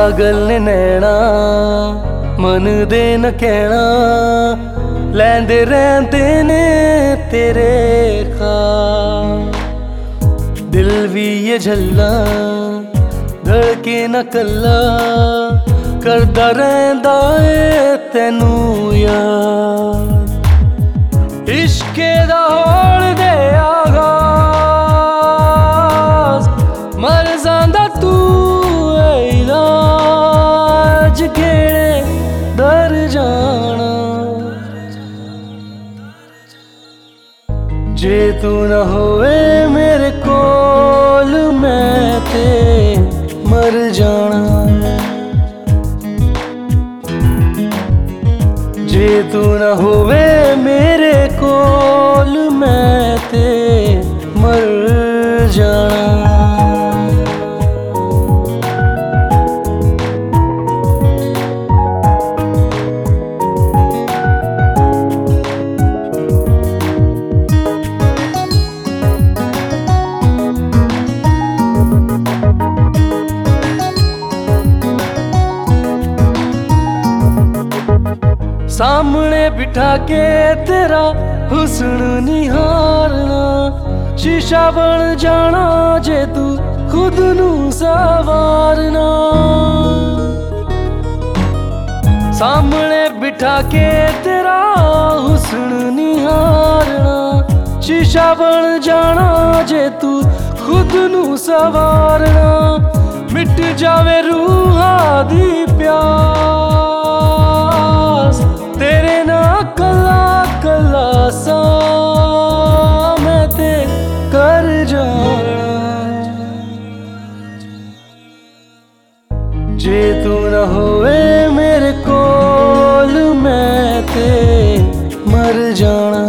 पागल ने नैना मन दे न कहना लैंदे रहंदे ने तेरे ख्वाब। दिल भी ये झल्ला धड़के न कल्ला करदा रहिंदा ए तैनू याद। इश्के दा होड़ दे आगाज मर जांदा तू इलाज केड़े दर जाना। जे तू ना होए मेरे कोल मैं ते मर जाना। जे तू ना होवे मेरे कोल मैं ते मर जाना। सामने बिठा के तेरा हुस्न निहारना शीशा बन जाना जे तू खुद नू सवारना। सामने बिठा के तेरा हुस्न निहारना शीशा बन जाना जे तू खुद नू सवारना। मिट जावे रूहां दी प्यास तेरे ना कला कला सा मैं ते कर जाना। जे तू ना होए मेरे कोल मैं ते मर जाना।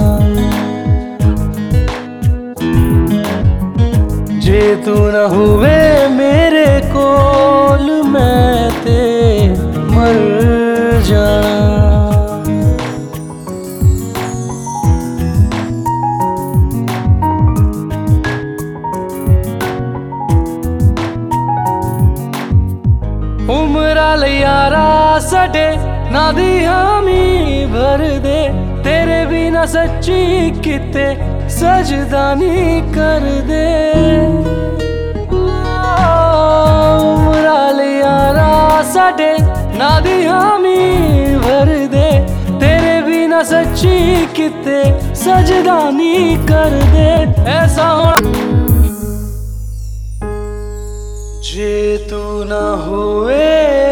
जे तू ना होए मेरे कोल मैं ते मर जाना। उमरा यारा सडे ना दी हामी भर दे तेरे बिना सच्ची किते सजदा नहीं कर दे। उमरा यारा सडे ना दी हामी भर दे तेरे बिना सच्ची किते सजदा नहीं कर दे। ऐसा होना जे तू ना होए